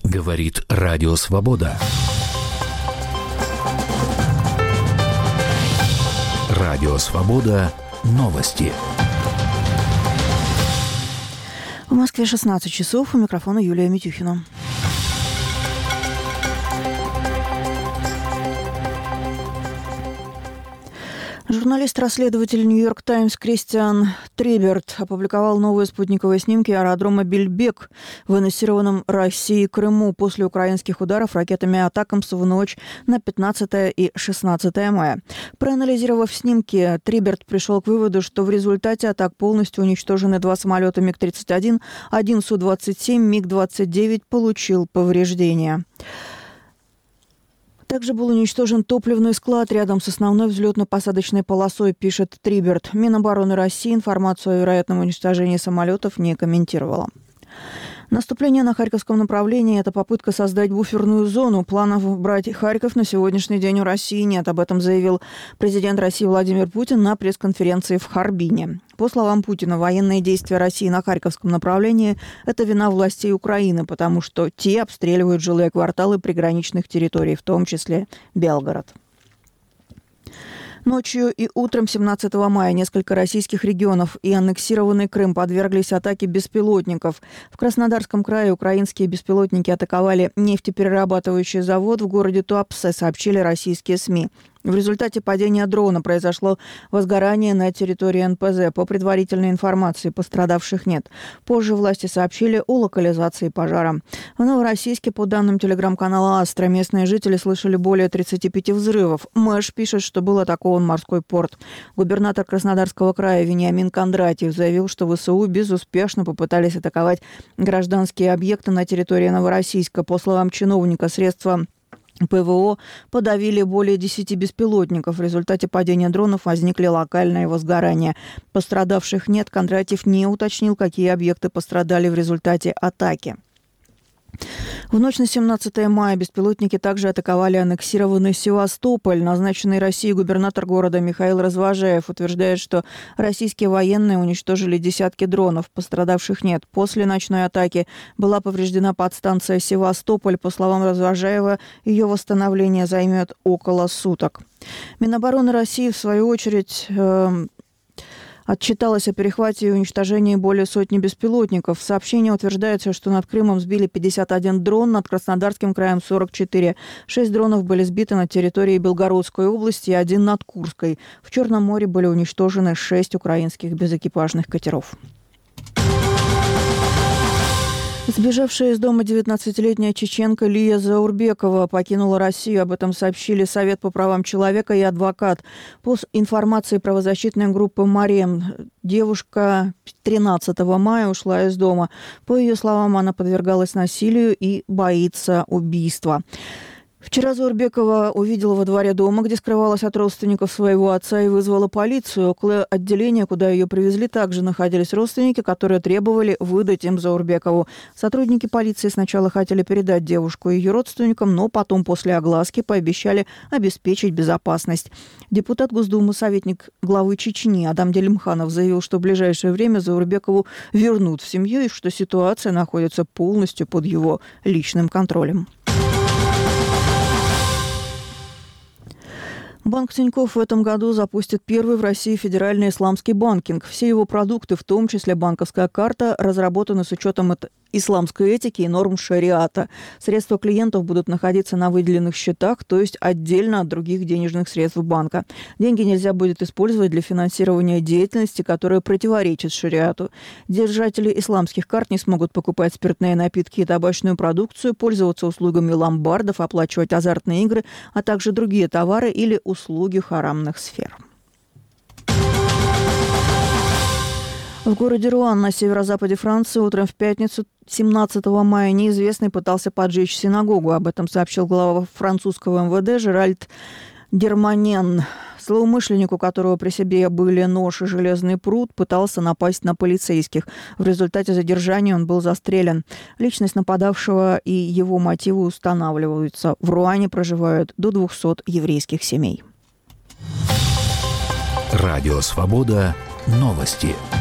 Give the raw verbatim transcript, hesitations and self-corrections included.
Говорит Радио Свобода. Радио Свобода. Новости. В Москве шестнадцать часов. У микрофона Юлия Митюхина. Журналист-расследователь «Нью-Йорк Таймс» Кристиан Триберт опубликовал новые спутниковые снимки аэродрома Бельбек в аннексированном Россией Крыму после украинских ударов ракетами «Атакамс» в ночь на пятнадцатое и шестнадцатое мая. Проанализировав снимки, Триберт пришел к выводу, что в результате атак полностью уничтожены два самолета Миг тридцать один, один Су двадцать семь, Миг двадцать девять получил повреждения. Также был уничтожен топливный склад рядом с основной взлетно-посадочной полосой, пишет Триберт. Минобороны России информацию о вероятном уничтожении самолетов не комментировала. Наступление на Харьковском направлении – это попытка создать буферную зону. Планов брать Харьков на сегодняшний день у России нет. Об этом заявил президент России Владимир Путин на пресс-конференции в Харбине. По словам Путина, военные действия России на Харьковском направлении – это вина властей Украины, потому что те обстреливают жилые кварталы приграничных территорий, в том числе Белгород. Ночью и утром семнадцатого мая несколько российских регионов и аннексированный Крым подверглись атаке беспилотников. В Краснодарском крае украинские беспилотники атаковали нефтеперерабатывающий завод в городе Туапсе, сообщили российские СМИ. В результате падения дрона произошло возгорание на территории эн пэ зэ. По предварительной информации пострадавших нет. Позже власти сообщили о локализации пожара. В Новороссийске, по данным телеграм-канала «Астра», местные жители слышали более тридцати пяти взрывов. Мэш пишет, что был атакован морской порт. Губернатор Краснодарского края Вениамин Кондратьев заявил, что вэ эс у безуспешно попытались атаковать гражданские объекты на территории Новороссийска. По словам чиновника, средства пэ вэ о подавили более десяти беспилотников. В результате падения дронов возникли локальные возгорания. Пострадавших нет. Кондратьев не уточнил, какие объекты пострадали в результате атаки. В ночь на семнадцатое мая беспилотники также атаковали аннексированный Севастополь. Назначенный Россией губернатор города Михаил Развожаев утверждает, что российские военные уничтожили десятки дронов. Пострадавших нет. После ночной атаки была повреждена подстанция Севастополь. По словам Развожаева, ее восстановление займет около суток. Минобороны России, в свою очередь, э- отчиталась о перехвате и уничтожении более сотни беспилотников. В сообщении утверждается, что над Крымом сбили пятьдесят один дрон, над Краснодарским краем сорок четыре. Шесть дронов были сбиты на территории Белгородской области и один над Курской. В Черном море были уничтожены шесть украинских безэкипажных катеров. Сбежавшая из дома девятнадцатилетняя чеченка Лия Заурбекова покинула Россию. Об этом сообщили Совет по правам человека и адвокат. По информации правозащитной группы «Марем», девушка тринадцатого мая ушла из дома. По ее словам, она подвергалась насилию и боится убийства. Вчера Заурбекова увидела во дворе дома, где скрывалась от родственников своего отца, и вызвала полицию. Около отделения, куда ее привезли, также находились родственники, которые требовали выдать им Заурбекову. Сотрудники полиции сначала хотели передать девушку ее родственникам, но потом после огласки пообещали обеспечить безопасность. Депутат Госдумы, советник главы Чечни Адам Делимханов заявил, что в ближайшее время Заурбекову вернут в семью и что ситуация находится полностью под его личным контролем. Банк Тинькофф в этом году запустит первый в России федеральный исламский банкинг. Все его продукты, в том числе банковская карта, разработаны с учетом исламской этики и норм шариата. Средства клиентов будут находиться на выделенных счетах, то есть отдельно от других денежных средств банка. Деньги нельзя будет использовать для финансирования деятельности, которая противоречит шариату. Держатели исламских карт не смогут покупать спиртные напитки и табачную продукцию, пользоваться услугами ломбардов, оплачивать азартные игры, а также другие товары или услуги харамных сфер. В городе Руан на северо-западе Франции утром в пятницу семнадцатого мая неизвестный пытался поджечь синагогу. Об этом сообщил глава французского эм вэ дэ Жеральд Дерманен. Злоумышленник, у которого при себе были нож и железный прут, пытался напасть на полицейских. В результате задержания он был застрелен. Личность нападавшего и его мотивы устанавливаются. В Руане проживают до двухсот еврейских семей. Радио «Свобода». Новости.